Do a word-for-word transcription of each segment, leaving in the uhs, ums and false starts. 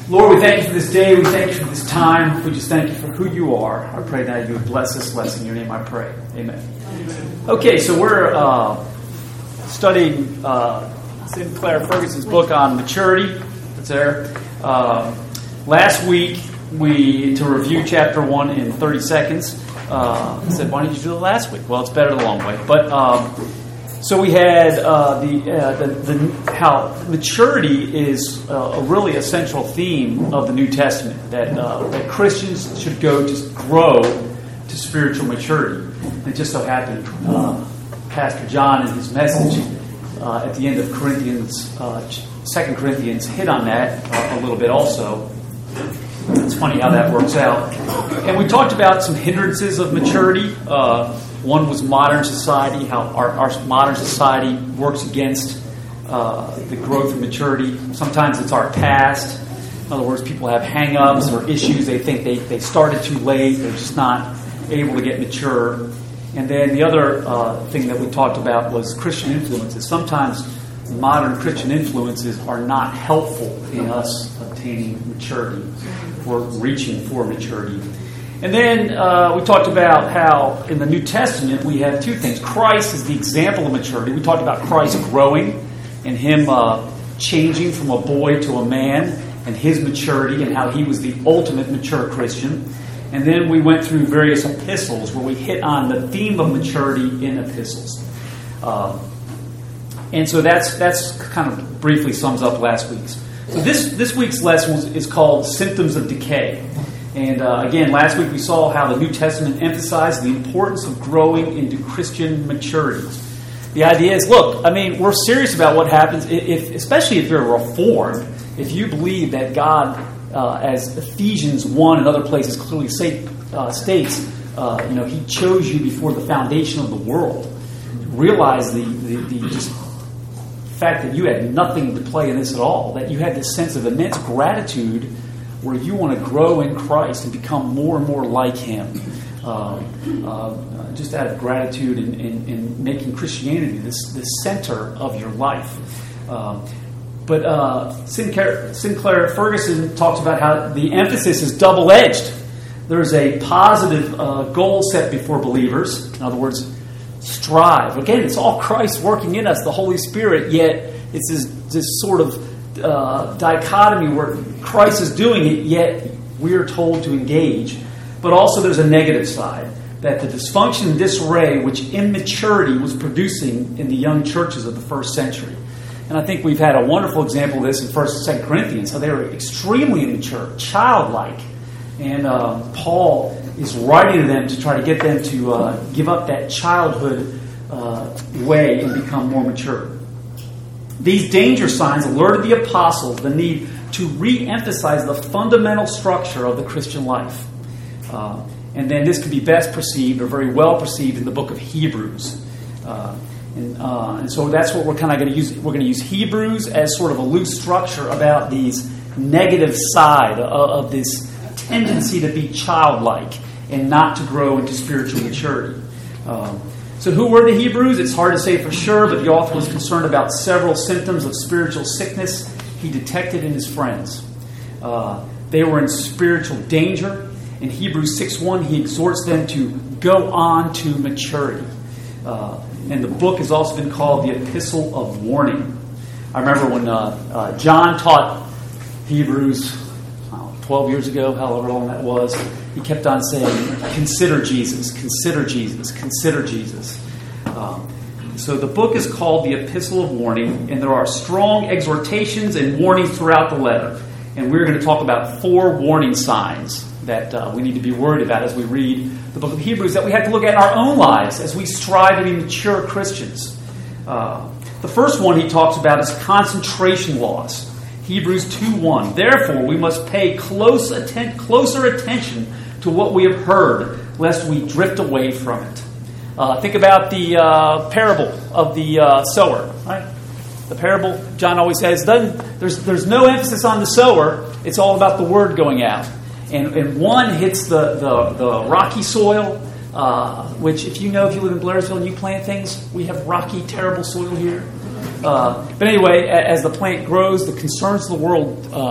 Lord, we thank you for this day. We thank you for this time. We just thank you for who you are. I pray that you would bless this lesson. In your name I pray. Amen. Amen. Okay, so we're uh, studying uh, Sinclair Ferguson's book on maturity. It's there. Uh, last week, we to review chapter one in thirty seconds. Uh, I said, why didn't you do it last week? Well, it's better the long way. But um, so we had uh, the, uh, the the how maturity is uh, a really essential theme of the New Testament. That uh, that Christians should go to grow to spiritual maturity. And it just so happened, uh, Pastor John in his message uh, at the end of Corinthians, uh, Second Corinthians, hit on that uh, a little bit also. It's funny how that works out. And we talked about some hindrances of maturity. Uh, one was modern society, how our, our modern society works against uh, the growth of maturity. Sometimes it's our past. In other words, people have hang-ups or issues. They think they, they started too late. They're just not able to get mature. And then the other uh, thing that we talked about was Christian influences. Sometimes modern Christian influences are not helpful in us obtaining maturity or reaching for maturity. And then uh, we talked about how in the New Testament we have two things. Christ is the example of maturity. We talked about Christ growing and him uh, changing from a boy to a man and his maturity and how he was the ultimate mature Christian. And then we went through various epistles where we hit on the theme of maturity in epistles. Uh, and so that's that's kind of briefly sums up last week's. So this, this week's lesson was, is called Symptoms of Decay. And uh, again, last week we saw how the New Testament emphasized the importance of growing into Christian maturity. The idea is, look, I mean, we're serious about what happens, if, especially if you're reformed, if you believe that God, uh, as Ephesians one and other places clearly say, uh, states, uh, you know, He chose you before the foundation of the world. Realize the, the, the just fact that you had nothing to play in this at all, that you had this sense of immense gratitude where you want to grow in Christ and become more and more like Him. Uh, uh, just out of gratitude in, in, in making Christianity this, this center of your life. Uh, but uh, Sinclair, Sinclair Ferguson talks about how the emphasis is double-edged. There's a positive uh, goal set before believers. In other words, strive. Again, it's all Christ working in us, the Holy Spirit, yet it's this, this sort of uh, dichotomy where Christ is doing it, yet we are told to engage. But also there's a negative side, that the dysfunction and disarray which immaturity was producing in the young churches of the first century. And I think we've had a wonderful example of this in First and Second Corinthians, how they were extremely immature, childlike. And uh, Paul is writing to them to try to get them to uh, give up that childhood uh, way and become more mature. These danger signs alerted the apostles the need to re-emphasize the fundamental structure of the Christian life. Uh, and then this can be best perceived or very well perceived in the book of Hebrews. Uh, and, uh, and so that's what we're kind of going to use. We're going to use Hebrews as sort of a loose structure about these negative side of, of this tendency to be childlike and not to grow into spiritual maturity. Um, so who were the Hebrews? It's hard to say for sure, but the author was concerned about several symptoms of spiritual sickness he detected in his friends. Uh, they were in spiritual danger. In Hebrews six one, he exhorts them to go on to maturity. Uh, and the book has also been called the Epistle of Warning. I remember when uh, uh, John taught Hebrews twelve years ago, however long that was, he kept on saying, consider Jesus, consider Jesus, consider Jesus. Um, so the book is called the Epistle of Warning, and there are strong exhortations and warnings throughout the letter. And we're going to talk about four warning signs that uh, we need to be worried about as we read the book of Hebrews, that we have to look at in our own lives as we strive to be mature Christians. Uh, the first one he talks about is concentration loss. Hebrews two one. Therefore, we must pay close atten- closer attention to what we have heard, lest we drift away from it. Uh, think about the uh, parable of the uh, sower. Right? The parable, John always says, doesn't, there's, there's no emphasis on the sower. It's all about the word going out. And, and one hits the, the, the rocky soil, uh, which if you know, if you live in Blairsville and you plant things, we have rocky, terrible soil here. Uh, but anyway, as the plant grows, the concerns of the world uh,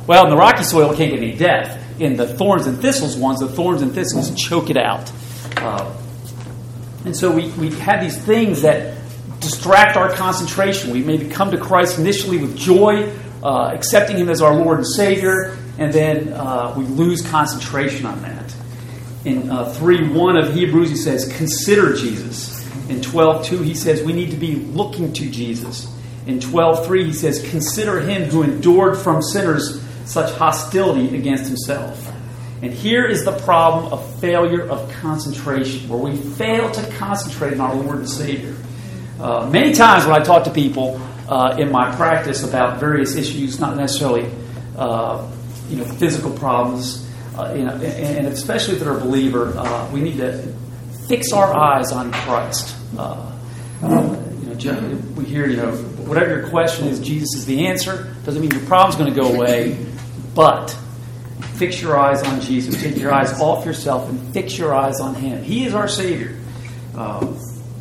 Well, in the rocky soil, it can't get any depth. In the thorns and thistles ones, the thorns and thistles choke it out. Uh, and so we, we have these things that distract our concentration. We maybe come to Christ initially with joy, uh, accepting Him as our Lord and Savior, and then uh, we lose concentration on that. In uh, three one of Hebrews, he says, consider Jesus. In twelve two, he says, we need to be looking to Jesus. In twelve three, he says, consider Him who endured from sinners such hostility against Himself. And here is the problem of failure of concentration, where we fail to concentrate on our Lord and Savior. Uh, many times when I talk to people uh, in my practice about various issues, not necessarily uh, you know physical problems, uh, you know, and, and especially if they're a believer, uh, we need to fix our eyes on Christ. Uh, you know, we hear, you know, whatever your question is, Jesus is the answer. Doesn't mean your problem's going to go away, but fix your eyes on Jesus. Take your eyes off yourself and fix your eyes on Him. He is our Savior. Uh,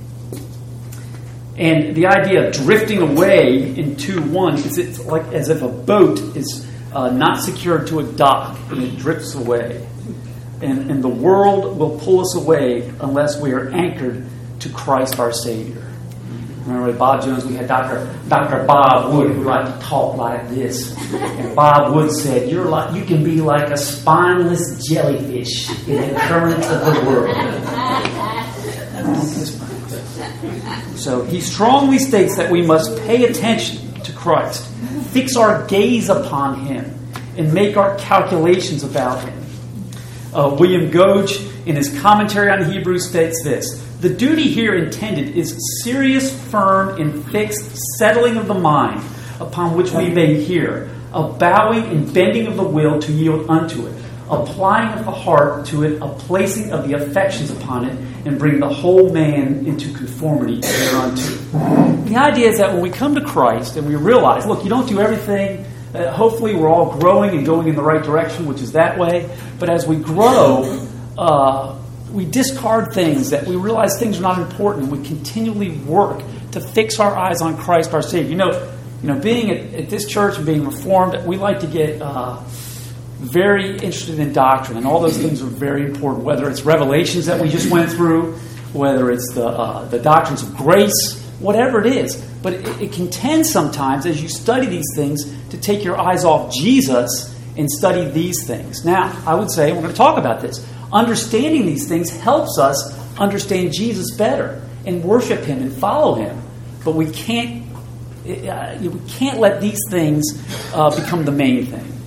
and the idea of drifting away in two one is it's like as if a boat is uh, not secured to a dock and it drifts away. And, and the world will pull us away unless we are anchored to Christ our Savior. Remember Bob Jones, we had Doctor Doctor Bob Wood, who liked to talk like this. And Bob Wood said, You're like you can be like a spineless jellyfish in the current of the world. So he strongly states that we must pay attention to Christ, fix our gaze upon Him, and make our calculations about Him. Uh, William Goge, in his commentary on Hebrews, states this: the duty here intended is serious, firm, and fixed settling of the mind upon which we may hear, a bowing and bending of the will to yield unto it, applying of the heart to it, a placing of the affections upon it, and bring the whole man into conformity thereunto. The idea is that when we come to Christ and we realize, look, you don't do everything. Uh, hopefully we're all growing and going in the right direction, which is that way. But as we grow, uh, we discard things that we realize things are not important. We continually work to fix our eyes on Christ our Savior. You know, you know, being at, at this church and being Reformed, we like to get uh, very interested in doctrine, and all those things are very important. Whether it's revelations that we just went through, whether it's the uh, the doctrines of grace, whatever it is. But it, it can tend sometimes, as you study these things, to take your eyes off Jesus and study these things. Now, I would say, we're going to talk about this, understanding these things helps us understand Jesus better and worship Him and follow Him. But we can't uh, we can't let these things uh, become the main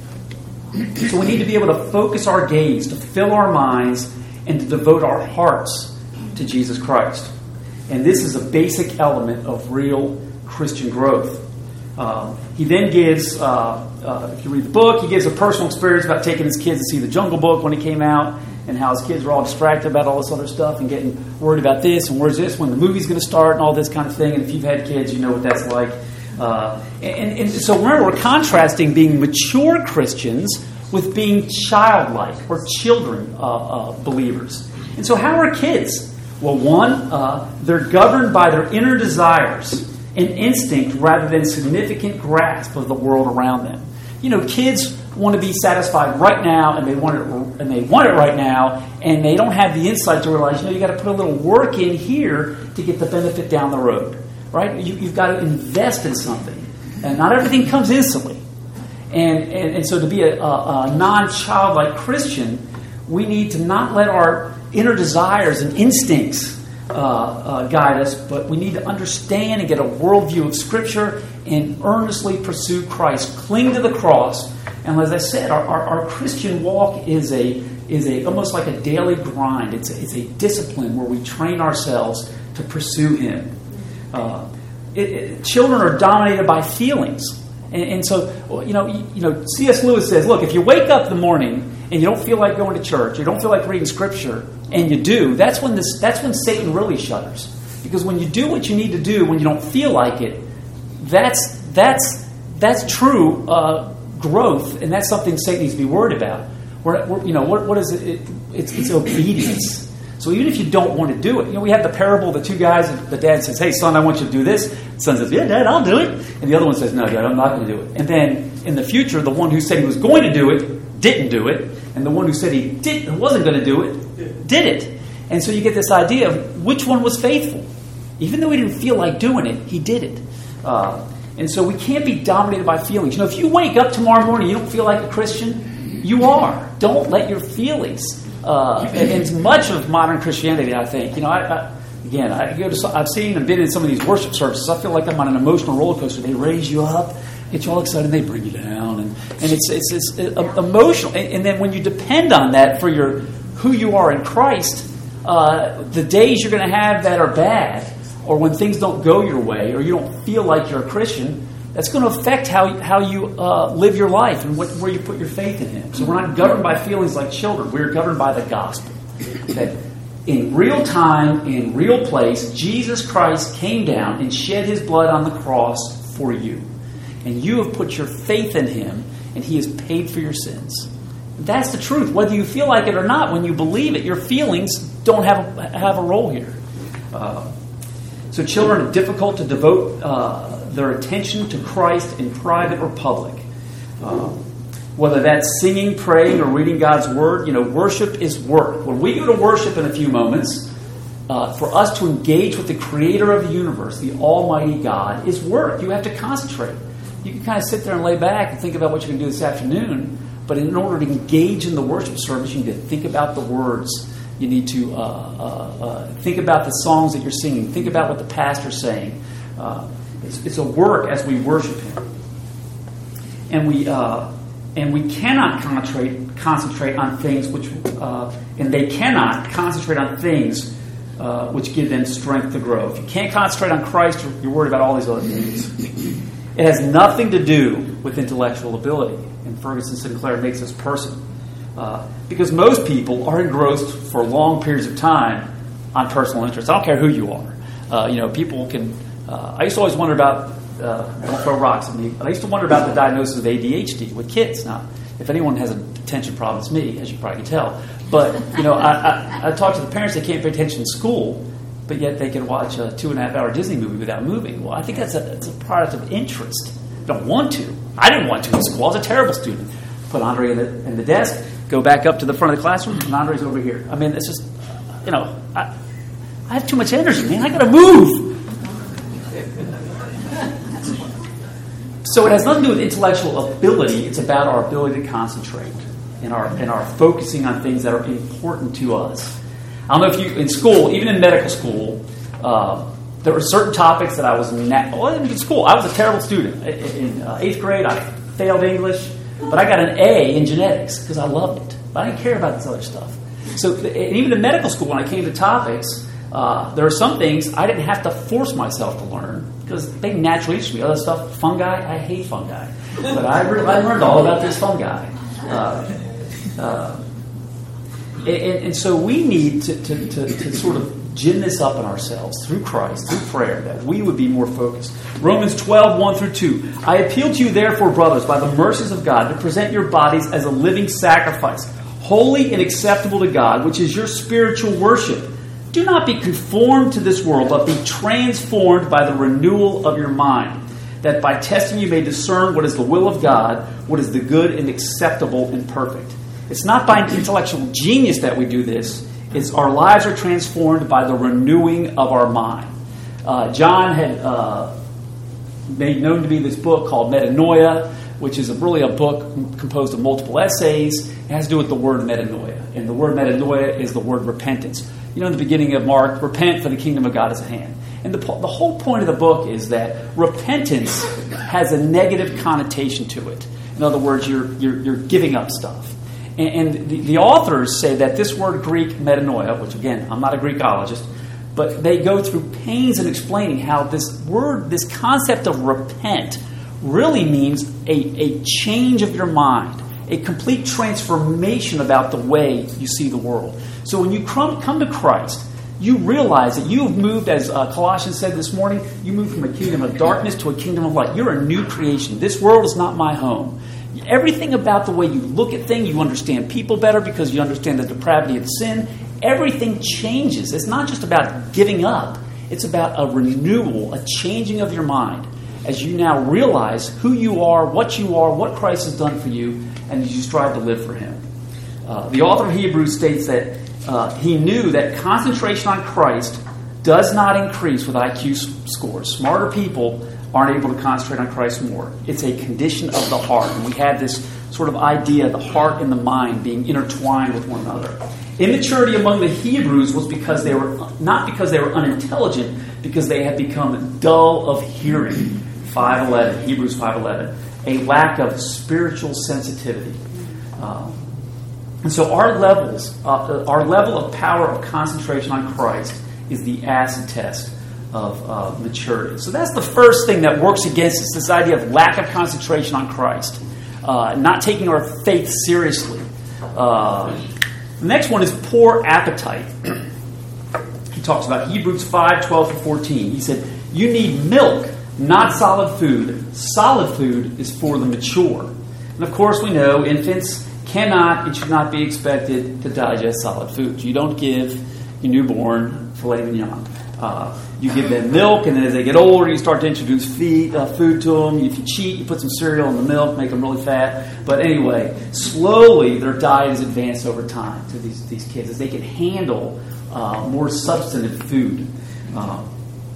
thing. So we need to be able to focus our gaze, to fill our minds, and to devote our hearts to Jesus Christ. And this is a basic element of real Christian growth. Um, he then gives, uh, uh, if you read the book, he gives a personal experience about taking his kids to see the Jungle Book when it came out, and how his kids were all distracted about all this other stuff and getting worried about this and where's this, when the movie's going to start and all this kind of thing. And if you've had kids, you know what that's like. Uh, and, and so remember, we're contrasting being mature Christians with being childlike or children uh, uh, believers. And so how are kids? Well, one, uh, they're governed by their inner desires and instinct rather than significant grasp of the world around them. You know, kids want to be satisfied right now, and they want it, and they want it right now, and they don't have the insight to realize, you know, you got to put a little work in here to get the benefit down the road, right? You, you've got to invest in something, and not everything comes instantly. And and, and so, to be a, a, a non-childlike Christian, we need to not let our inner desires and instincts uh, uh, guide us, but we need to understand and get a worldview of Scripture and earnestly pursue Christ. Cling to the cross. And as I said, our, our, our Christian walk is a is a almost like a daily grind. It's a, it's a discipline where we train ourselves to pursue Him. Uh, it, it, children are dominated by feelings, and, and so you know you, you know C S Lewis says, look, if you wake up in the morning and you don't feel like going to church, you don't feel like reading Scripture, and you do, that's when this that's when Satan really shudders. Because when you do what you need to do when you don't feel like it, that's that's that's true uh, growth, and that's something Satan needs to be worried about. We're, we're, you know, what what is it? it it's, it's obedience. So even if you don't want to do it, you know, we have the parable of the two guys, and the dad says, hey, son, I want you to do this. The son says, yeah, Dad, I'll do it. And the other one says, no, Dad, I'm not going to do it. And then in the future, the one who said he was going to do it didn't do it. And the one who said he did, wasn't going to do it did it. And so you get this idea of which one was faithful. Even though he didn't feel like doing it, he did it. Uh, and so we can't be dominated by feelings. You know, if you wake up tomorrow morning and you don't feel like a Christian, you are. Don't let your feelings... Uh, and it's much of modern Christianity, I think. You know, I, I, again, I go to. I've seen and been in some of these worship services. I feel like I'm on an emotional roller coaster. They raise you up, get you all excited, and they bring you down, and, and it's it's, it's uh, emotional. And, and then when you depend on that for your who you are in Christ, uh, the days you're going to have that are bad, or when things don't go your way, or you don't feel like you're a Christian, that's going to affect how how you uh, live your life and what, where you put your faith in Him. So we're not governed by feelings like children. We're governed by the gospel. That in real time, in real place, Jesus Christ came down and shed His blood on the cross for you. And you have put your faith in Him, and He has paid for your sins. That's the truth. Whether you feel like it or not, when you believe it, your feelings don't have a, have a role here. Uh, so children are difficult to devote uh, their attention to Christ in private or public. Uh, whether that's singing, praying, or reading God's Word, you know, worship is work. When we go to worship in a few moments, uh, for us to engage with the Creator of the universe, the Almighty God, is work. You have to concentrate. You can kind of sit there and lay back and think about what you can do this afternoon, but in order to engage in the worship service, you need to think about the words. You need to uh, uh, uh, think about the songs that you're singing. Think about what the pastor's saying. Uh, it's, it's a work as we worship Him. And we uh, and we cannot concentrate concentrate on things which, uh, and they cannot concentrate on things uh, which give them strength to grow. If you can't concentrate on Christ, you're, you're worried about all these other things. It has nothing to do with intellectual ability. And Ferguson Sinclair makes this personal. Uh, because most people are engrossed for long periods of time on personal interests. I don't care who you are. Uh, you know, people can... Uh, I used to always wonder about... Uh, don't throw rocks at me. But I used to wonder about the diagnosis of A D H D with kids. Now, if anyone has a attention problem, it's me, as you probably can tell. But, you know, I, I, I talk to the parents, they can't pay attention in school, but yet they can watch a two-and-a-half-hour Disney movie without moving. Well, I think that's a, that's a product of interest. I don't want to. I didn't want to in school. I was a terrible student. Put Andre in the, in the desk, go back up to the front of the classroom, and Andre's over here. I mean, it's just, you know, I, I have too much energy, man. I got to move. So it has nothing to do with intellectual ability. It's about our ability to concentrate and our and our focusing on things that are important to us. I don't know if you, in school, even in medical school, uh, there were certain topics that I was, na- well, in school, I was a terrible student. In uh, eighth grade, I failed English, but I got an A in genetics because I loved it. But I didn't care about this other stuff. So and even in medical school, when I came to topics, uh, there are some things I didn't have to force myself to learn because they naturally interested me. Other stuff, fungi, I hate fungi. But I, re- I learned all about this fungi. Uh, uh, and, and so we need to, to, to, to sort of gin this up in ourselves through Christ, through prayer, that we would be more focused. Romans twelve, one through two. I appeal to you, therefore, brothers, by the mercies of God, to present your bodies as a living sacrifice, holy and acceptable to God, which is your spiritual worship. Do not be conformed to this world, but be transformed by the renewal of your mind, that by testing you may discern what is the will of God, what is the good and acceptable and perfect. It's not by intellectual genius that we do this. It's our lives are transformed by the renewing of our mind. Uh, John had uh, made known to me this book called Metanoia, which is a, really a book composed of multiple essays. It has to do with the word metanoia. And the word metanoia is the word repentance. You know, in the beginning of Mark, repent for the kingdom of God is at hand. And the, the whole point of the book is that repentance has a negative connotation to it. In other words, you're you're, you're giving up stuff. And, and the, the authors say that this word Greek, metanoia, which again, I'm not a Greekologist, but they go through pains in explaining how this word, this concept of repent, really means a, a change of your mind, a complete transformation about the way you see the world. So when you come, come to Christ, you realize that you have moved, as uh, Colossians said this morning, you moved from a kingdom of darkness to a kingdom of light. You're a new creation. This world is not my home. Everything about the way you look at things, you understand people better because you understand the depravity of sin. everything changes. It's not just about giving up. It's about a renewal, a changing of your mind as you now realize who you are, what you are, what Christ has done for you, and as you strive to live for Him. Uh, the author of Hebrews states that uh, he knew that concentration on Christ does not increase with I Q scores. Smarter people aren't able to concentrate on Christ more. It's a condition of the heart. And we have this sort of idea, the heart and the mind being intertwined with one another. Immaturity among the Hebrews was because they were not because they were unintelligent, because they had become dull of hearing. five eleven, Hebrews five eleven, a lack of spiritual sensitivity. Um, and so our levels, uh, our level of power of concentration on Christ is the acid test of uh, maturity. So that's the first thing that works against us, this idea of lack of concentration on Christ, uh, not taking our faith seriously. Uh, the next one is poor appetite. He talks about Hebrews five twelve to fourteen. He said, you need milk, not solid food. Solid food is for the mature. And of course we know infants cannot and should not be expected to digest solid foods. You don't give your newborn filet mignon. Uh, you give them milk, and then as they get older, you start to introduce feed, uh, food to them. If you cheat, you put some cereal in the milk, make them really fat. But anyway, slowly their diet is advanced over time to these, these kids as they can handle uh, more substantive food. Uh,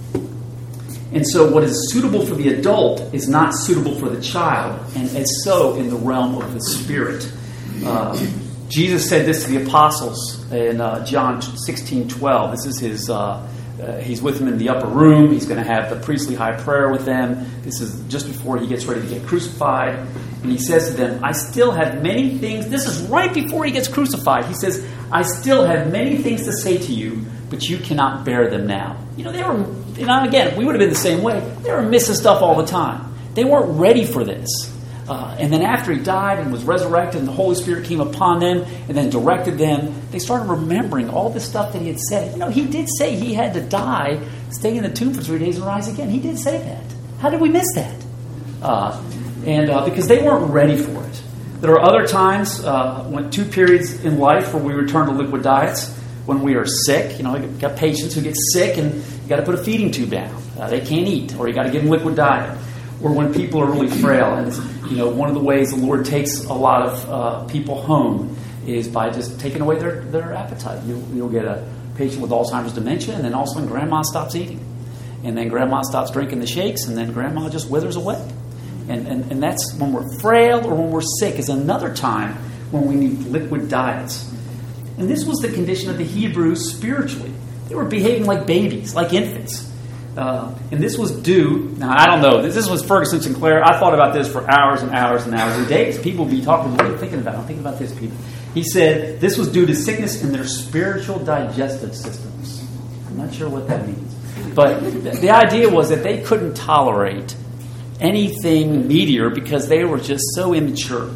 and so what is suitable for the adult is not suitable for the child, and as so in the realm of the spirit. Uh, Jesus said this to the apostles in uh, John sixteen twelve. This is his... Uh, Uh, he's with them in the upper room. He's going to have the priestly high prayer with them. This is just before he gets ready to get crucified. And he says to them, I still have many things. This is right before he gets crucified. He says, I still have many things to say to you, but you cannot bear them now. You know, they were, you know, again, we would have been the same way. They were missing stuff all the time. They weren't ready for this. Uh, and then after he died and was resurrected and the Holy Spirit came upon them and then directed them, they started remembering all the stuff that he had said. You know, he did say he had to die, stay in the tomb for three days and rise again. He did say that. How did we miss that? Uh, and uh, because they weren't ready for it. There are other times, uh, when two periods in life where we return to liquid diets. When we are sick, you know, you've got patients who get sick and you got to put a feeding tube down. Uh, they can't eat, or you got to give them liquid diet. Or when people are really frail. And, you know, one of the ways the Lord takes a lot of uh, people home is by just taking away their, their appetite. You'll, you'll get a patient with Alzheimer's dementia, and then all of a sudden grandma stops eating. And then grandma stops drinking the shakes, and then grandma just withers away. And, and, and that's when we're frail or when we're sick is another time when we need liquid diets. And this was the condition of the Hebrews spiritually. They were behaving like babies, like infants. Uh, and this was due, now I don't know, this, this was Ferguson Sinclair. I thought about this for hours and hours and hours and days. People would be talking, what are you thinking about? I'm thinking about this, people. He said this was due to sickness in their spiritual digestive systems. I'm not sure what that means. But the, the idea was that they couldn't tolerate anything meatier because they were just so immature.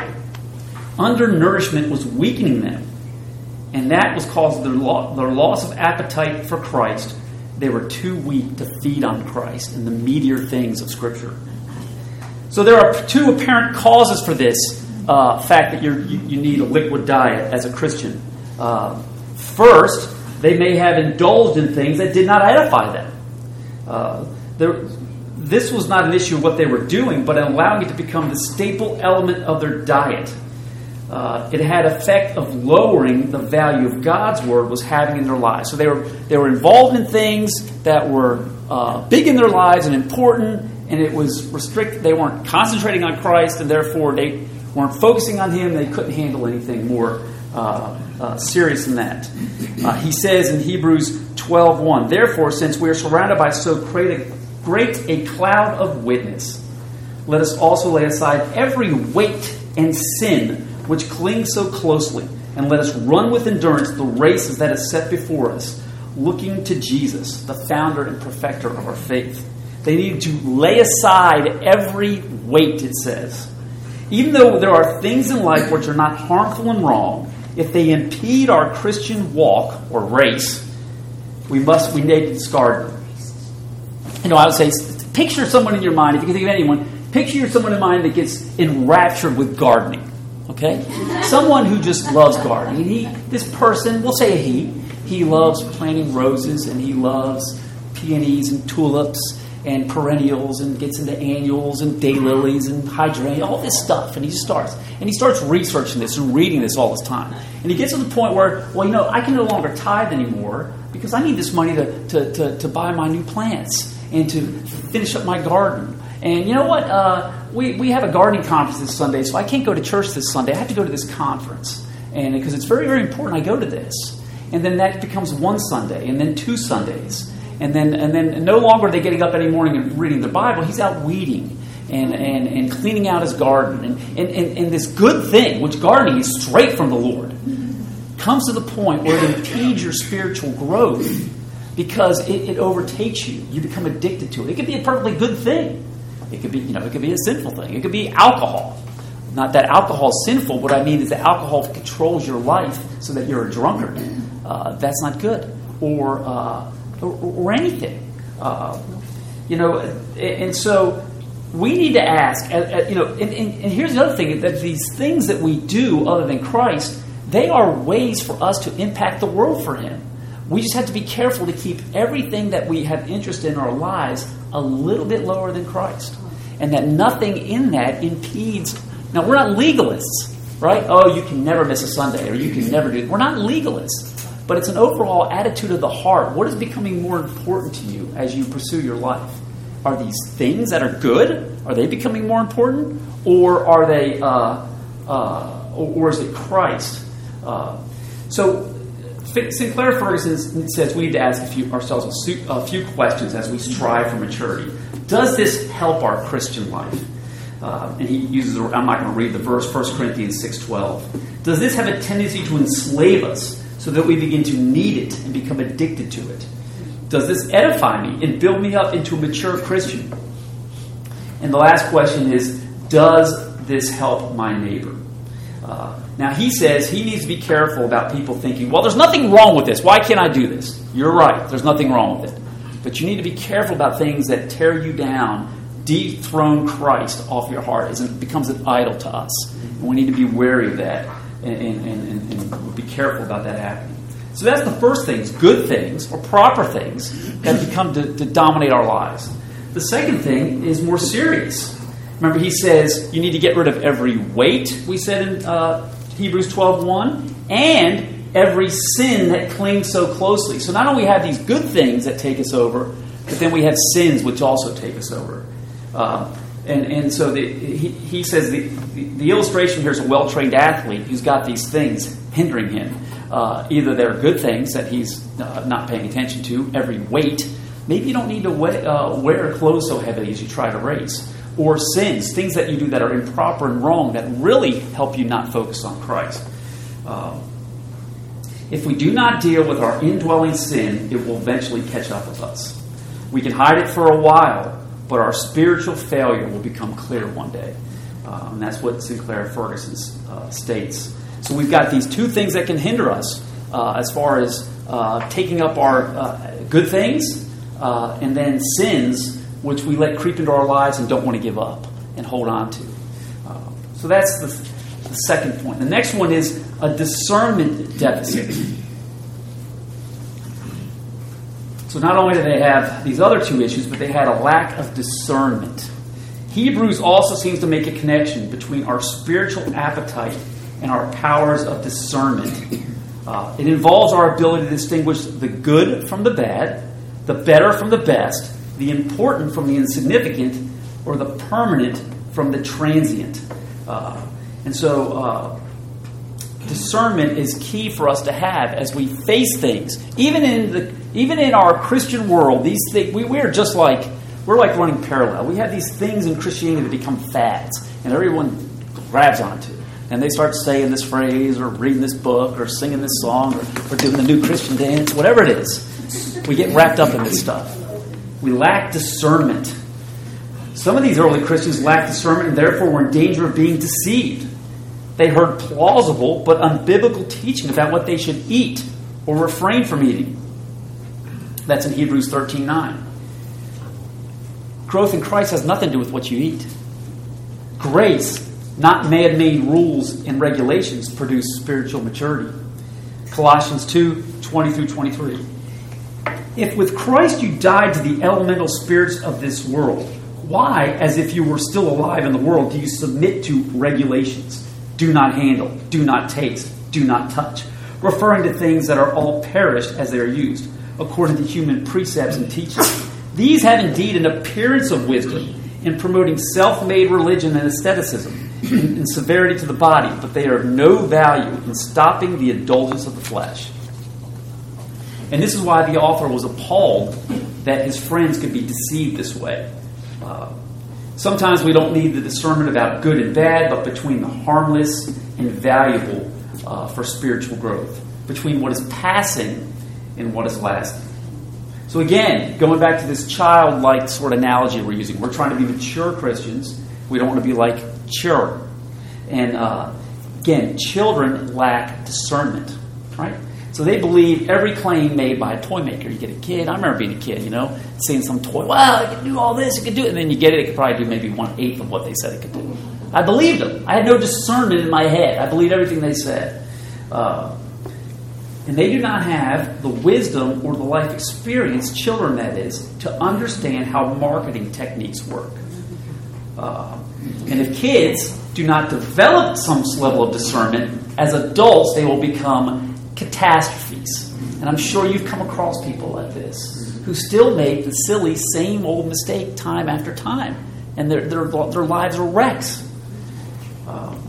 Undernourishment was weakening them. And that was causing their, lo- their loss of appetite for Christ. They were too weak to feed on Christ and the meatier things of Scripture. So there are two apparent causes for this uh, fact that you're, you, you need a liquid diet as a Christian. Uh, first, they may have indulged in things that did not edify them. Uh, there, this was not an issue of what they were doing, but allowing it to become the staple element of their diet. Uh, it had effect of lowering the value of God's word was having in their lives. So they were they were involved in things that were uh, big in their lives and important, and it was restricted. They weren't concentrating on Christ, and therefore they weren't focusing on Him. They couldn't handle anything more uh, uh, serious than that. Uh, he says in Hebrews twelve one, therefore, since we are surrounded by so great a, great a cloud of witness, let us also lay aside every weight and sin which clings so closely, and let us run with endurance the races that is set before us, looking to Jesus, the founder and perfecter of our faith. They need to lay aside every weight, it says. Even though there are things in life which are not harmful and wrong, if they impede our Christian walk or race, we must we need to discard them. You know, I would say, picture someone in your mind, if you can think of anyone, picture someone in mind that gets enraptured with gardening. Okay? Someone who just loves gardening. He, this person, we'll say a he, he loves planting roses and he loves peonies and tulips and perennials and gets into annuals and daylilies and hydrangea, all this stuff. And he just starts. And he starts researching this and reading this all this time. And he gets to the point where, well, you know, I can no longer tithe anymore because I need this money to, to, to, to buy my new plants and to finish up my garden. And you know what? Uh, we, we have a gardening conference this Sunday, so I can't go to church this Sunday. I have to go to this conference. And because it's very, very important, I go to this. And then that becomes one Sunday, and then two Sundays. And then and then no longer are they getting up any morning and reading the Bible. He's out weeding and, and, and cleaning out his garden. And, and, and, and this good thing, which gardening is straight from the Lord, comes to the point where it impedes your spiritual growth because it, it overtakes you. You become addicted to it. It could be a perfectly good thing. It could be, you know, it could be a sinful thing. It could be alcohol. Not that alcohol is sinful. What I mean is that alcohol controls your life so that you're a drunkard. Uh, that's not good. Or... Uh, Or, or anything, uh, you know, and so we need to ask, you know, and, and, and here's the other thing, that these things that we do other than Christ, they are ways for us to impact the world for Him. We just have to be careful to keep everything that we have interest in our lives a little bit lower than Christ, and that nothing in that impedes. Now, we're not legalists, right? Oh, you can never miss a Sunday, or you can never do it. We're not legalists. But it's an overall attitude of the heart. What is becoming more important to you as you pursue your life? Are these things that are good? Are they becoming more important? Or are they, uh, uh, or is it Christ? Uh, so Sinclair Ferguson says we need to ask a few, ourselves a few questions as we strive for maturity. Does this help our Christian life? Uh, and he uses, I'm not going to read the verse, First Corinthians six twelve. Does this have a tendency to enslave us, so that we begin to need it and become addicted to it? Does this edify me and build me up into a mature Christian? And the last question is, does this help my neighbor? Uh, now, he says he needs to be careful about people thinking, well, there's nothing wrong with this. Why can't I do this? You're right. There's nothing wrong with it. But you need to be careful about things that tear you down, dethrone Christ off your heart. It becomes an idol to us. And we need to be wary of that. And, and, and, and be careful about that happening. So that's the first things, good things or proper things that become to, to dominate our lives. The second thing is more serious. Remember, he says you need to get rid of every weight, we said in uh, Hebrews twelve one, and every sin that clings so closely. So not only have these good things that take us over, but then we have sins which also take us over. Uh, And and so the, he, he says the, the, the illustration here is a well-trained athlete who's got these things hindering him. Uh, either they're good things that he's uh, not paying attention to, every weight. Maybe you don't need to wear, uh, wear clothes so heavily as you try to race. Or sins, things that you do that are improper and wrong that really help you not focus on Christ. Um, if we do not deal with our indwelling sin, it will eventually catch up with us. We can hide it for a while, but our spiritual failure will become clear one day. Uh, and that's what Sinclair Ferguson uh, states. So we've got these two things that can hinder us uh, as far as uh, taking up our uh, good things uh, and then sins, which we let creep into our lives and don't want to give up and hold on to. Uh, so that's the, the second point. The next one is a discernment deficit. So not only do they have these other two issues, but they had a lack of discernment. Hebrews also seems to make a connection between our spiritual appetite and our powers of discernment. Uh, it involves our ability to distinguish the good from the bad, the better from the best, the important from the insignificant, or the permanent from the transient. Uh, and so uh, discernment is key for us to have as we face things. Even in the even in our Christian world, these things we, we're just like we're like running parallel. We have these things in Christianity that become fads, and everyone grabs onto. And they start saying this phrase, or reading this book, or singing this song, or, or doing the new Christian dance, whatever it is. We get wrapped up in this stuff. We lack discernment. Some of these early Christians lacked discernment, and therefore were in danger of being deceived. They heard plausible but unbiblical teaching about what they should eat or refrain from eating. That's in Hebrews thirteen nine. Growth in Christ has nothing to do with what you eat. Grace Not man-made rules and regulations produce spiritual maturity. Colossians two, twenty through twenty-three. If with Christ you died to the elemental spirits of this world, why, as if you were still alive in the world, do you submit to regulations? Do not handle, do not taste, do not touch, referring to things that are all perished as they are used, according to human precepts and teachings. These have indeed an appearance of wisdom in promoting self-made religion and asceticism, and, and severity to the body, but they are of no value in stopping the indulgence of the flesh. And this is why the author was appalled that his friends could be deceived this way. Uh, sometimes we don't need the discernment about good and bad, but between the harmless and valuable uh, for spiritual growth, between what is passing and what is lasting. So again, going back to this childlike sort of analogy we're using, we're trying to be mature Christians. We don't want to be like children. And uh, again, children lack discernment, right? So they believe every claim made by a toy maker. You get a kid. I remember being a kid, you know, seeing some toy. Wow, it can do all this. It can do it. And then you get it. It could probably do maybe one-eighth of what they said it could do. I believed them. I had no discernment in my head. I believed everything they said. Uh, and they do not have the wisdom or the life experience, children that is, to understand how marketing techniques work. Uh, and if kids do not develop some level of discernment, as adults they will become catastrophes. And I'm sure you've come across people like this who still make the silly same old mistake time after time. And their their, their lives are wrecks. Um,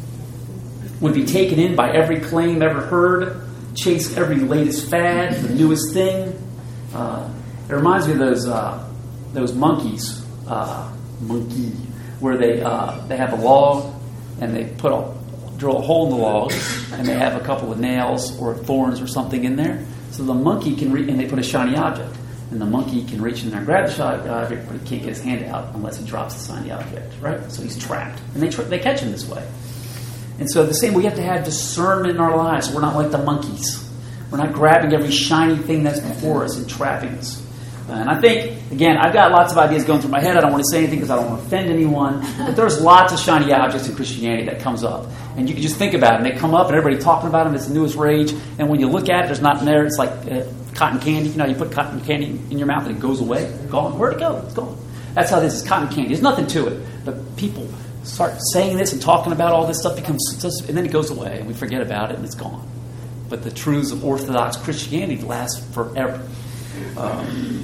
would be taken in by every claim ever heard, chase every latest fad, the newest thing. Uh, it reminds me of those uh, those monkeys, uh, monkey, where they uh, they have a log and they put a drill a hole in the log, and they have a couple of nails or thorns or something in there, so the monkey can reach, and they put a shiny object, and the monkey can reach in there and grab the shiny object, but he can't get his hand out unless he drops the shiny object, right? So he's trapped, and they tra- they catch him this way. And so the same, we have to have discernment in our lives. We're not like the monkeys. We're not grabbing every shiny thing that's before us and trapping us. And I think, again, I've got lots of ideas going through my head. I don't want to say anything because I don't want to offend anyone. But there's lots of shiny objects in Christianity that comes up. And you can just think about it. And they come up and everybody's talking about them. It's the newest rage. And when you look at it, there's nothing there. It's like uh, cotton candy. You know, you put cotton candy in your mouth and it goes away. Gone. Where'd it go? It's gone. That's how this is. Cotton candy. There's nothing to it. But people start saying this and talking about all this stuff, becomes, and then it goes away. And we forget about it and it's gone. But the truths of Orthodox Christianity last forever. Um,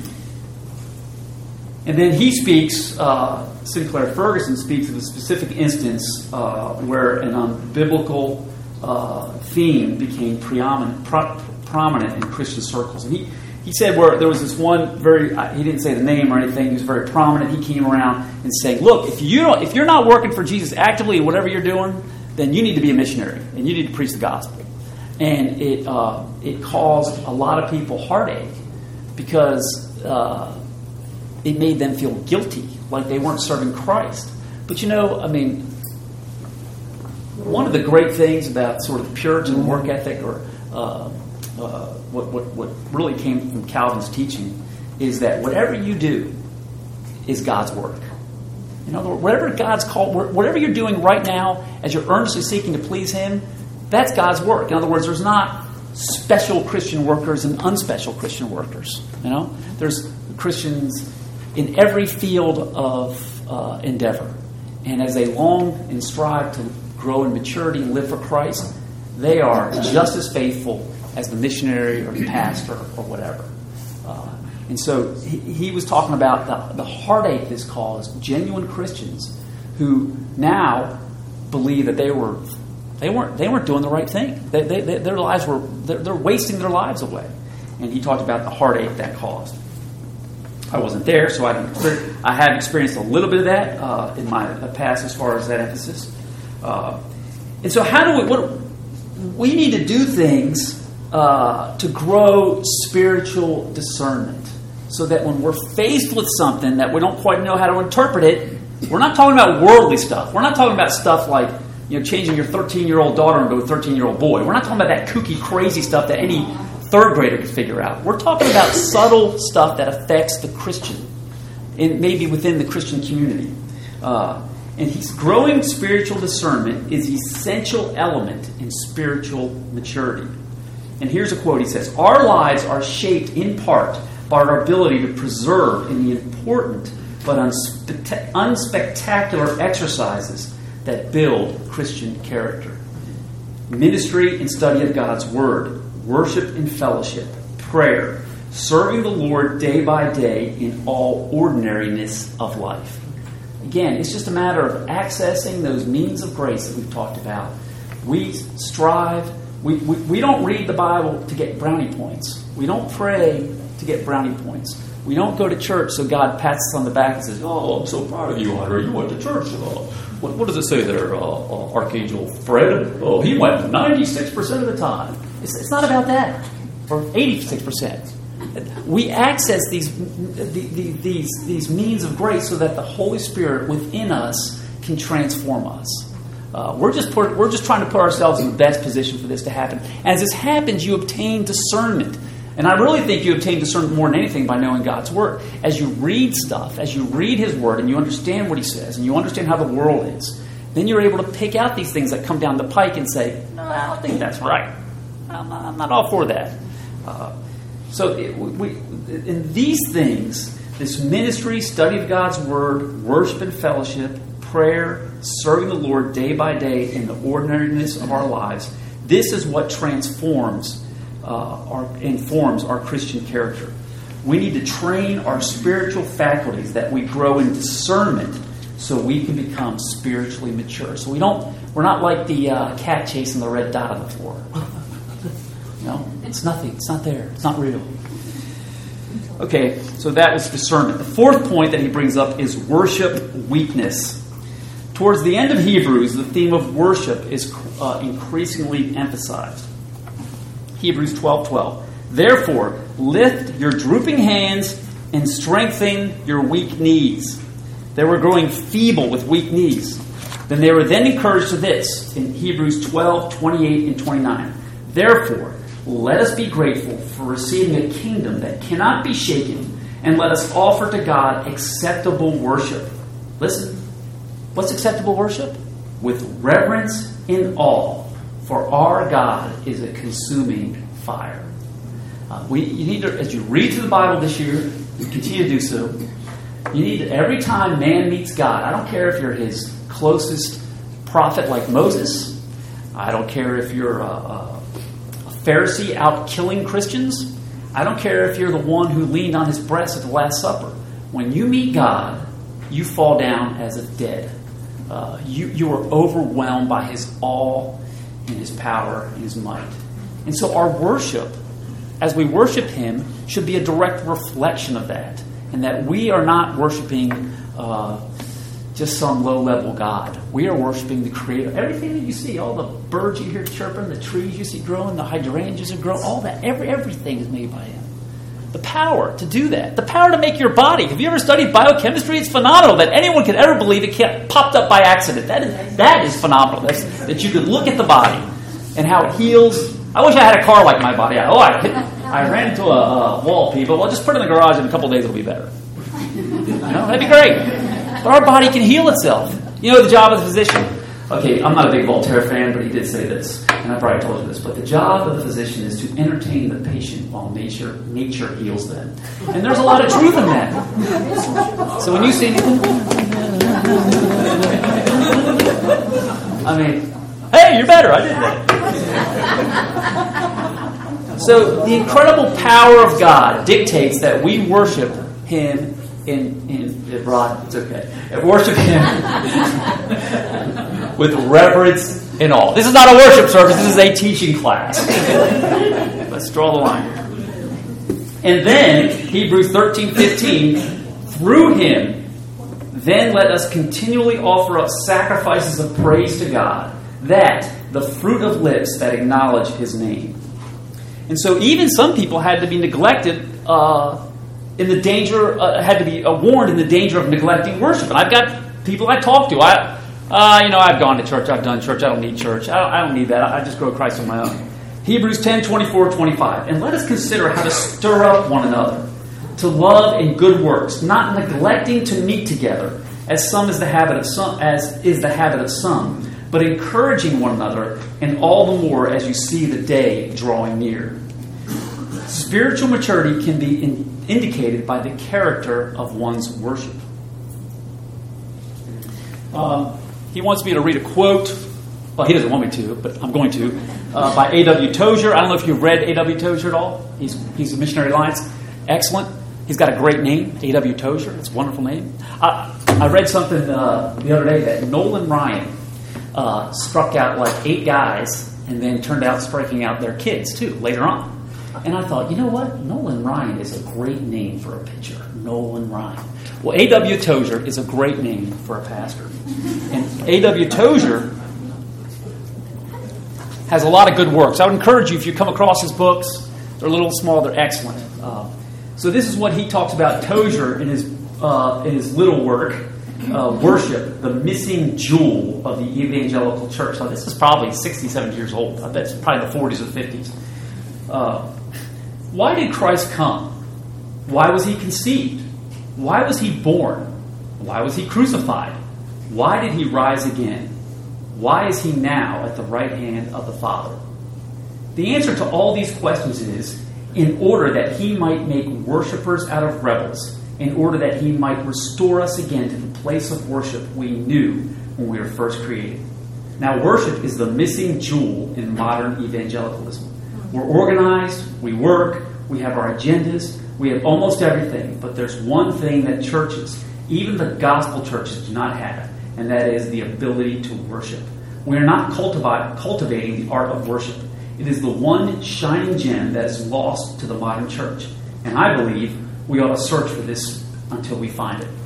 And then he speaks, uh, Sinclair Ferguson speaks of a specific instance uh, where an unbiblical uh, theme became preeminent, pro- prominent in Christian circles. And he, he said where there was this one very, he didn't say the name or anything, he was very prominent. He came around and saying, look, if, you don't, if you're not working for Jesus actively in whatever you're doing, then you need to be a missionary and you need to preach the gospel. And it, uh, it caused a lot of people heartache because Uh, it made them feel guilty, like they weren't serving Christ. But you know, I mean, one of the great things about sort of Puritan work ethic, or uh, uh, what, what what really came from Calvin's teaching, is that whatever you do is God's work. In other words, whatever God's called, whatever you're doing right now, as you're earnestly seeking to please Him, that's God's work. In other words, there's not special Christian workers and unspecial Christian workers. You know, there's Christians in every field of uh, endeavor. And as they long and strive to grow in maturity and live for Christ, they are just as faithful as the missionary or the pastor or whatever. Uh, and so he, he was talking about the, the heartache this caused genuine Christians who now believe that they were they weren't they weren't doing the right thing. They, they, they, their lives were they're, they're wasting their lives away. And he talked about the heartache that caused. I wasn't there, so I didn't, I have experienced a little bit of that uh, in my past as far as that emphasis. Uh, and so how do we, what, we need to do things uh, to grow spiritual discernment so that when we're faced with something that we don't quite know how to interpret it, we're not talking about worldly stuff. We're not talking about stuff like, you know, changing your thirteen-year-old daughter into a thirteen-year-old boy. We're not talking about that kooky, crazy stuff that any third grader could figure out. We're talking about subtle stuff that affects the Christian, in, maybe within the Christian community. Uh, And he's growing spiritual discernment is an essential element in spiritual maturity. And here's a quote. He says, "Our lives are shaped in part by our ability to preserve in the important but unspe- unspectacular exercises that build Christian character. Ministry and study of God's Word, worship and fellowship, prayer, serving the Lord day by day in all ordinariness of life." Again, it's just a matter of accessing those means of grace that we've talked about. We strive, we, we, we don't read the Bible to get brownie points. We don't pray to get brownie points. We don't go to church so God pats us on the back and says, "Oh, I'm so proud of you, Andre. You went to church. Uh, what, what does it say there, uh, uh, Archangel Fred? Oh, he went ninety-six percent of the time." It's, it's not about that. Or eighty-six percent. We access these, these, these means of grace so that the Holy Spirit within us can transform us. Uh, we're just put, we're just trying to put ourselves in the best position for this to happen. As this happens, you obtain discernment. And I really think you obtain discernment more than anything by knowing God's Word. As you read stuff, as you read His Word, and you understand what He says, and you understand how the world is, then you're able to pick out these things that come down the pike and say, "No, I don't think that's right. I'm not, I'm not all for that." Uh, so it, we, in these things, this ministry, study of God's Word, worship and fellowship, prayer, serving the Lord day by day in the ordinariness of our lives, this is what transforms Uh, our, informs our Christian character. We need to train our spiritual faculties that we grow in discernment so we can become spiritually mature. So we don't, we're not like the uh, cat chasing the red dot on the floor. No, it's nothing. It's not there. It's not real. Okay, so that was discernment. The fourth point that he brings up is worship weakness. Towards the end of Hebrews, the theme of worship is uh, increasingly emphasized. Hebrews twelve twelve. "Therefore, lift your drooping hands and strengthen your weak knees." They were growing feeble with weak knees. Then they were then encouraged to this in Hebrews twelve twenty-eight and twenty-nine. "Therefore, let us be grateful for receiving a kingdom that cannot be shaken, and let us offer to God acceptable worship." Listen, what's acceptable worship? "With reverence and awe. For our God is a consuming fire." Uh, we, you need to, as you read through the Bible this year, you continue to do so. You need to, every time man meets God, I don't care if you're his closest prophet like Moses. I don't care if you're a, a, a Pharisee out killing Christians. I don't care if you're the one who leaned on his breast at the Last Supper. When you meet God, you fall down as if dead. Uh, you, you are overwhelmed by His awe, in His power, in His might. And so our worship, as we worship Him, should be a direct reflection of that. And that we are not worshiping uh, just some low-level God. We are worshiping the Creator. Everything that you see, all the birds you hear chirping, the trees you see growing, the hydrangeas that grow, all that, every everything is made by Him. The power to do that. The power to make your body. Have you ever studied biochemistry? It's phenomenal that anyone could ever believe it popped up by accident. That is that is phenomenal. That's, that you could look at the body and how it heals. I wish I had a car like my body. Oh, I hit, I ran into a, a wall, people. Well, just put it in the garage. In a couple of days, it'll be better. You know, that'd be great. But our body can heal itself. You know the job of the physician. Okay, I'm not a big Voltaire fan, but he did say this, and I probably told you this, but the job of the physician is to entertain the patient while nature nature heals them. And there's a lot of truth in that. So when you see... I mean, hey, you're better, I did that. So the incredible power of God dictates that we worship Him in... in Rod, it's okay. Worship Him... with reverence and awe. This is not a worship service. This is a teaching class. Let's draw the line. And then, Hebrews thirteen fifteen, "Through Him, then let us continually offer up sacrifices of praise to God, that the fruit of lips that acknowledge His name." And so even some people had to be neglected uh, in the danger, uh, had to be uh, warned in the danger of neglecting worship. And I've got people I talk to. I... Uh, you know, I've gone to church, I've done church, I don't need church. I don't, I don't need that. I just grow Christ on my own. Hebrews ten twenty-four twenty-five. "And let us consider how to stir up one another to love and good works, not neglecting to meet together, as some is the habit of some, as is the habit of some, but encouraging one another, and all the more as you see the day drawing near. Spiritual maturity can be in, indicated by the character of one's worship. Um, he wants me to read a quote. Well, he doesn't want me to, but I'm going to. Uh, by A W Tozer. I don't know if you've read A W Tozer at all. He's he's a Missionary Alliance. Excellent. He's got a great name, A W Tozer. It's a wonderful name. I, I read something uh, the other day that Nolan Ryan uh, struck out like eight guys and then turned out striking out their kids, too, later on. And I thought, you know what? Nolan Ryan is a great name for a pitcher. Nolan Ryan. Well, A W Tozer is a great name for a pastor. And A W Tozer has a lot of good works. I would encourage you, if you come across his books, they're a little small, they're excellent. Uh, so this is what he talks about Tozer in his uh, in his little work, uh, Worship, the Missing Jewel of the Evangelical Church. Now, this is probably sixty, seventy years old. I bet it's probably the forties or fifties. Uh, why did Christ come? Why was he conceived? Why was he born? Why was he crucified? Why did he rise again? Why is he now at the right hand of the Father? The answer to all these questions is, in order that he might make worshipers out of rebels, in order that he might restore us again to the place of worship we knew when we were first created. Now, worship is the missing jewel in modern evangelicalism. We're organized, we work, we have our agendas, we have almost everything, but there's one thing that churches, even the gospel churches, do not have, and that is the ability to worship. We are not cultivi- cultivating the art of worship. It is the one shining gem that is lost to the modern church. And I believe we ought to search for this until we find it.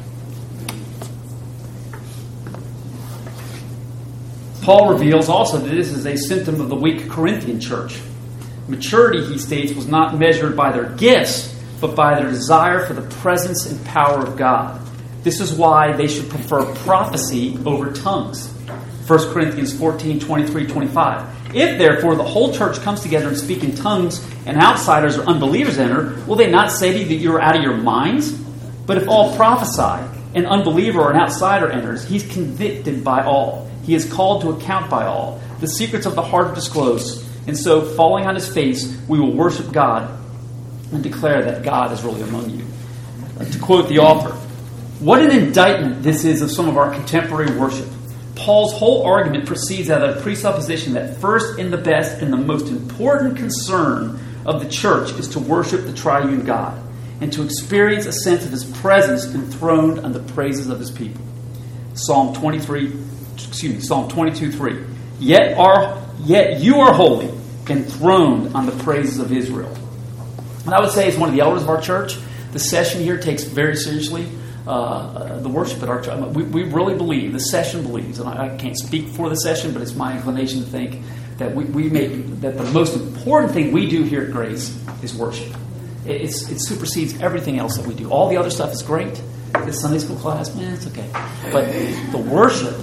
Paul reveals also that this is a symptom of the weak Corinthian church. Maturity, he states, was not measured by their gifts, but by their desire for the presence and power of God. This is why they should prefer prophecy over tongues. First Corinthians fourteen, twenty-three, twenty-five. If, therefore, the whole church comes together and speak in tongues, and outsiders or unbelievers enter, will they not say to you that you are out of your minds? But if all prophesy, an unbeliever or an outsider enters, he's convicted by all. He is called to account by all. The secrets of the heart are disclosed. And so, falling on his face, we will worship God and declare that God is really among you. To quote the author, what an indictment this is of some of our contemporary worship. Paul's whole argument proceeds out of the presupposition that first and the best and the most important concern of the church is to worship the triune God and to experience a sense of his presence enthroned on the praises of his people. Psalm twenty-three, excuse me, Psalm twenty-two, three. Yet are yet you are holy, enthroned on the praises of Israel. And I would say, as one of the elders of our church, the session here takes very seriously uh, uh, the worship at our church. We, we really believe, the session believes, and I, I can't speak for the session, but it's my inclination to think that we, we make that the most important thing we do here at Grace is worship. It, it's, it supersedes everything else that we do. All the other stuff is great. The Sunday school class, man, it's okay. But the worship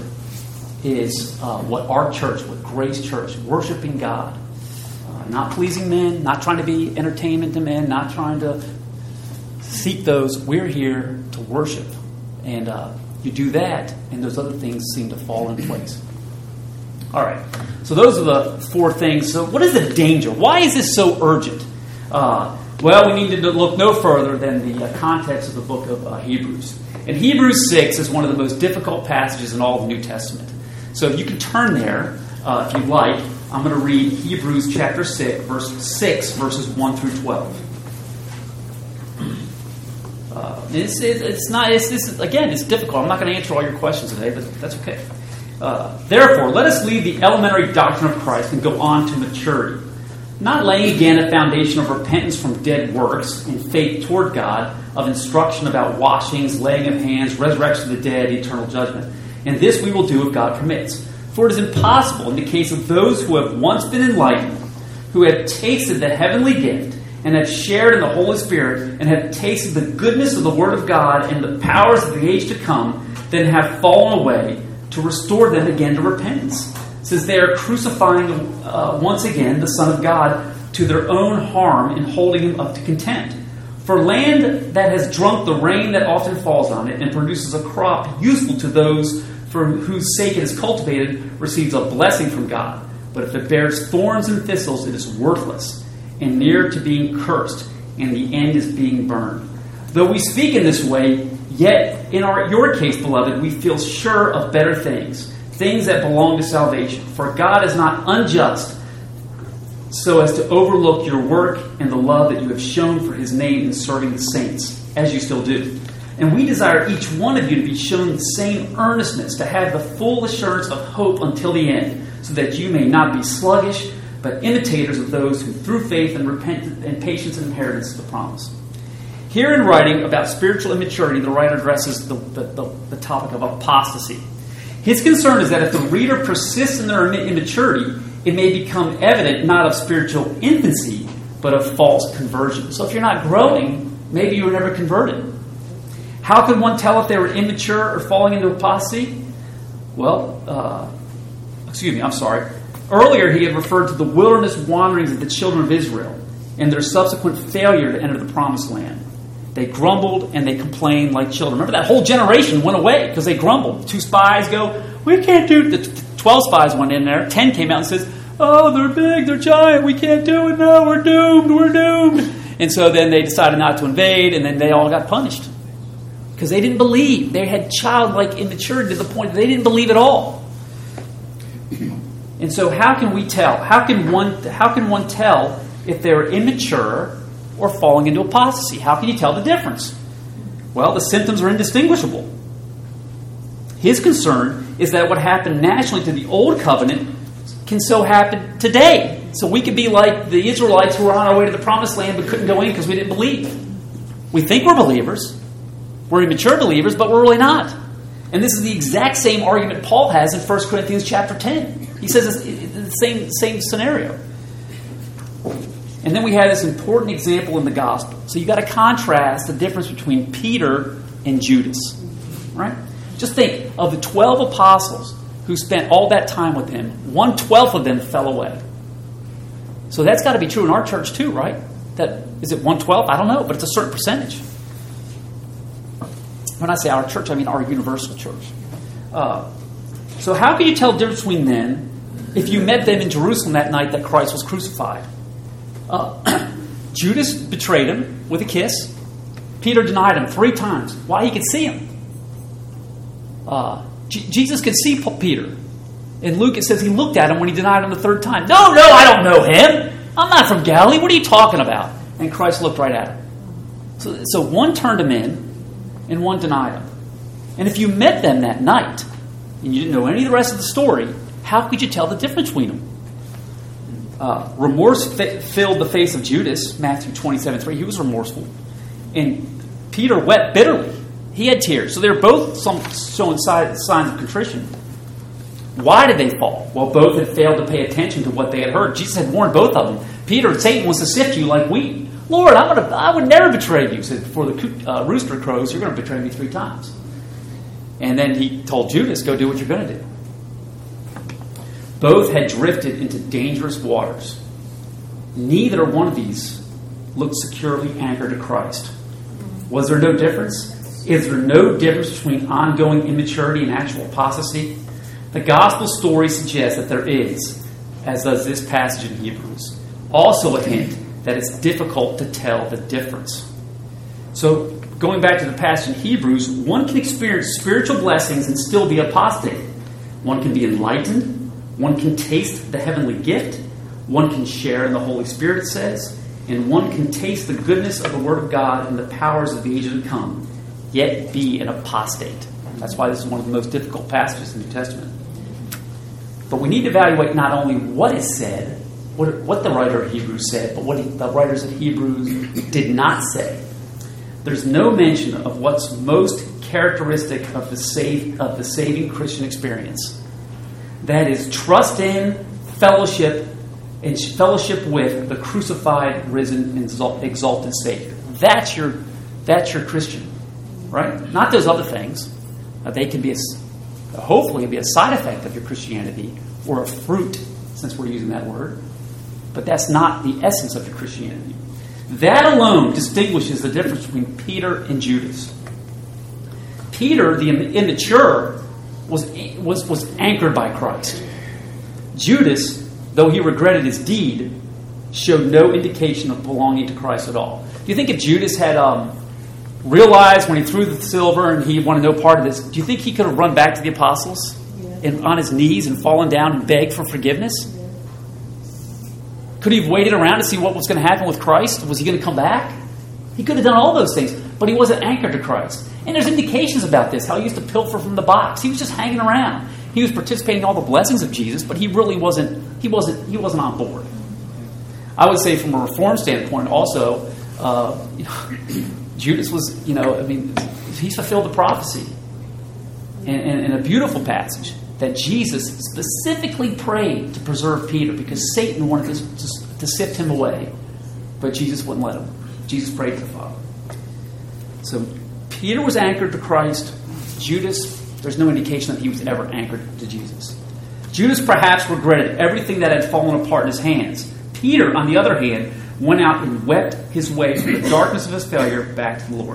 is uh, what our church, what Grace Church, worshiping God. Uh, not pleasing men, not trying to be entertainment to men, not trying to seek those. We're here to worship. And uh, you do that, and those other things seem to fall in place. All right. So those are the four things. So what is the danger? Why is this so urgent? Uh, well, we need to look no further than the uh, context of the book of uh, Hebrews. And Hebrews six is one of the most difficult passages in all of the New Testament. So if you can turn there, uh, if you like, I'm going to read Hebrews chapter six, verse six, verses one through twelve. Uh, it's, it, it's not. It's this again. It's difficult. I'm not going to answer all your questions today, but that's okay. Uh, Therefore, let us leave the elementary doctrine of Christ and go on to maturity, not laying again a foundation of repentance from dead works and faith toward God, of instruction about washings, laying of hands, resurrection of the dead, eternal judgment. And this we will do if God permits. For it is impossible in the case of those who have once been enlightened, who have tasted the heavenly gift, and have shared in the Holy Spirit, and have tasted the goodness of the Word of God and the powers of the age to come, then have fallen away, to restore them again to repentance, since they are crucifying uh, once again the Son of God to their own harm and holding him up to contempt. For land that has drunk the rain that often falls on it and produces a crop useful to those for whose sake it is cultivated receives a blessing from God. But if it bears thorns and thistles, it is worthless and near to being cursed, and the end is being burned. Though we speak in this way, yet in our your case, beloved, we feel sure of better things, things that belong to salvation. For God is not unjust so as to overlook your work and the love that you have shown for his name in serving the saints, as you still do. And we desire each one of you to be shown the same earnestness, to have the full assurance of hope until the end, so that you may not be sluggish, but imitators of those who through faith and repentance and patience and inheritance the promise. Here in writing about spiritual immaturity, the writer addresses the, the, the, the topic of apostasy. His concern is that if the reader persists in their immaturity, it may become evident not of spiritual infancy, but of false conversion. So if you're not growing, maybe you were never converted. How could one tell if they were immature or falling into apostasy? Well, uh, excuse me, I'm sorry. Earlier he had referred to the wilderness wanderings of the children of Israel and their subsequent failure to enter the promised land. They grumbled and they complained like children. Remember, that whole generation went away because they grumbled. Two spies go, we can't do it. The twelve spies went in there. Ten came out and says, oh, they're big, they're giant. We can't do it now. We're doomed. We're doomed. And so then they decided not to invade, and then they all got punished because they didn't believe. They had childlike immaturity to the point that they didn't believe at all. And so how can we tell? How can one, how can one tell if they're immature or falling into apostasy? How can you tell the difference? Well, the symptoms are indistinguishable. His concern is that what happened nationally to the old covenant can so happen today. So we could be like the Israelites who were on our way to the promised land but couldn't go in because we didn't believe. We think we're believers. We're immature believers, but we're really not. And this is the exact same argument Paul has in First Corinthians chapter ten. He says it's the same, same scenario. And then we have this important example in the gospel. So you've got to contrast the difference between Peter and Judas. Right? Just think of the twelve apostles who spent all that time with him. One twelfth of them fell away. So that's got to be true in our church too, right? That is it one twelfth? I don't know, but it's a certain percentage. When I say our church, I mean our universal church. Uh, so how can you tell the difference between them if you met them in Jerusalem that night that Christ was crucified? Uh, Judas betrayed him with a kiss. Peter denied him three times. Why? He could see him. Uh, J- Jesus could see Peter. In Luke it says he looked at him when he denied him the third time. No, no, I don't know him. I'm not from Galilee. What are you talking about? And Christ looked right at him. So, so one turned him in and one denied him. And if you met them that night and you didn't know any of the rest of the story, how could you tell the difference between them? Uh, remorse fi- filled the face of Judas, Matthew twenty-seven three. He was remorseful. And Peter wept bitterly. He had tears. So they're both some, showing signs of contrition. Why did they fall? Well, both had failed to pay attention to what they had heard. Jesus had warned both of them. Peter, Satan wants to sift you like wheat. Lord, I'm gonna, I would never betray you. He said, before the uh, rooster crows, you're going to betray me three times. And then he told Judas, go do what you're going to do. Both had drifted into dangerous waters. Neither one of these looked securely anchored to Christ. Was there no difference? Is there no difference between ongoing immaturity and actual apostasy? The gospel story suggests that there is, as does this passage in Hebrews. Also a hint that it's difficult to tell the difference. So, going back to the passage in Hebrews, one can experience spiritual blessings and still be apostate. One can be enlightened. One can taste the heavenly gift. One can share in the Holy Spirit, it says. And one can taste the goodness of the Word of God and the powers of the age to come, yet be an apostate. That's why this is one of the most difficult passages in the New Testament. But we need to evaluate not only what is said, what, what the writer of Hebrews said, but what he, the writers of Hebrews did not say. There's no mention of what's most characteristic of the save, of the saving Christian experience. That is trust in, fellowship, and fellowship with the crucified, risen, and exalted Savior. That's your, that's your Christian, right? Not those other things. Uh, they can be, a, hopefully, be a side effect of your Christianity or a fruit, since we're using that word. But that's not the essence of your Christianity. That alone distinguishes the difference between Peter and Judas. Peter, the immature, was, was, was anchored by Christ. Judas, though he regretted his deed, showed no indication of belonging to Christ at all. Do you think if Judas had um, realized when he threw the silver and he wanted no part of this, do you think he could have run back to the apostles yeah. and on his knees and fallen down and begged for forgiveness? Yeah. Could he have waited around to see what was going to happen with Christ? Was he going to come back? He could have done all those things, but he wasn't anchored to Christ. And there's indications about this, how he used to pilfer from the box. He was just hanging around. He was participating in all the blessings of Jesus, but he really wasn't, he wasn't, he wasn't on board. I would say from a reform standpoint also, uh, you know, Judas was, you know, I mean, he fulfilled the prophecy. And in a beautiful passage that Jesus specifically prayed to preserve Peter because Satan wanted to, to, to sift him away, but Jesus wouldn't let him. Jesus prayed to the Father. So Peter was anchored to Christ. Judas, there's no indication that he was ever anchored to Jesus. Judas perhaps regretted everything that had fallen apart in his hands. Peter, on the other hand, went out and wept his way from the darkness of his failure back to the Lord.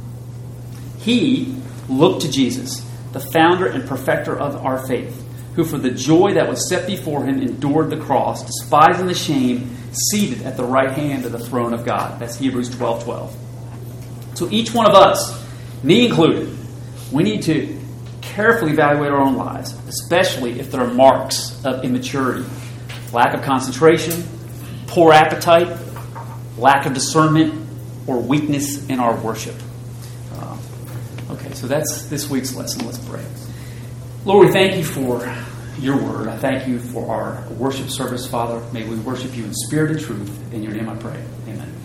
He looked to Jesus, the founder and perfecter of our faith, who for the joy that was set before him endured the cross, despising the shame, seated at the right hand of the throne of God. That's Hebrews twelve twelve. So each one of us, me included, we need to carefully evaluate our own lives, especially if there are marks of immaturity, lack of concentration, poor appetite, lack of discernment, or weakness in our worship. Uh, okay, so that's this week's lesson. Let's pray. Lord, we thank you for your word. I thank you for our worship service, Father. May we worship you in spirit and truth. In your name I pray. Amen.